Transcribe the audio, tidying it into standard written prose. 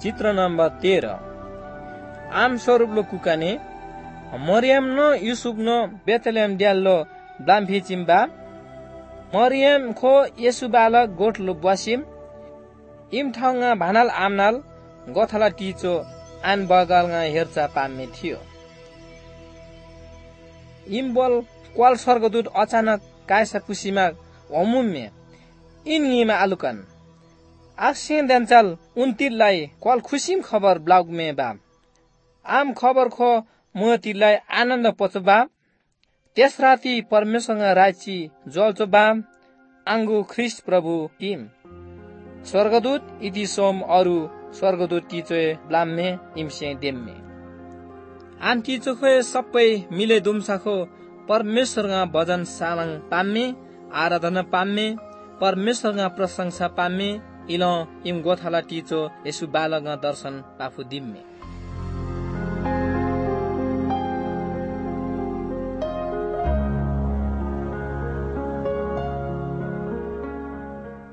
चित्र नम्बर 13 आम स्वरूप लो कुकाने मरियम नो युसुफ नो बेथलेम ड्याल्लो ब्लाम्फी चिम्बा मरियम खो येसु बालक गोठ लो बसिम इम ठाउँगा भानाल आमनाल गथला टिचो आन बगालगा हेरचा पाम्मे थियो। इम बोल क्वाल स्वर्गदूत अचानक कायसा पुसीमा वमुम्मे इन निमा आलुकन आक्सियन देन्चाल उन्तिलाई क्वाल खुसिम खबर ब्लॉग में बा आम खबर खो मोतिलाई आनन्द पचबा त्यस राति परमेश्वरका राची जल्चो बा आंगु ख्रिस्ट प्रभु टिम स्वर्गदूत इति सोम अरु स्वर्गदूत टिचो ब्लाम्मे इमसे देम्मे आन टिचो खो सबै मिले दुम्साखो परमेश्वरका भजन सालङ पाम्मे आराधना पाम्मे परमेश्वरका प्रशंसा पाम्मे इलो इम गोथाला टिचो यसु बालगा दर्शन पाफु दिम्मे